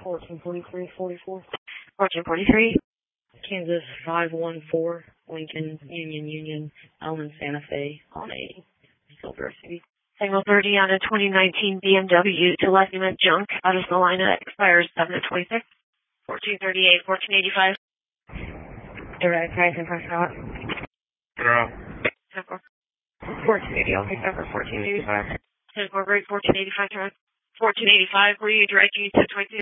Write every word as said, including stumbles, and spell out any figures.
fourteen forty-three forty-four. fourteen forty-three. Kansas five one four, Lincoln, Union, Union, Elman, Santa Fe, on a Silver City. Signal thirty on a twenty nineteen B M W to Lexington Junk out of Salina, expires seven of twenty-six. fourteen thirty-eight, fourteen eighty-five. Direct price and press out. Zero. fourteen eighty, I'll take over fourteen eighty-five. ten four, great, fourteen eighty-five, fourteen eighty-five, were you directing to twenty-two?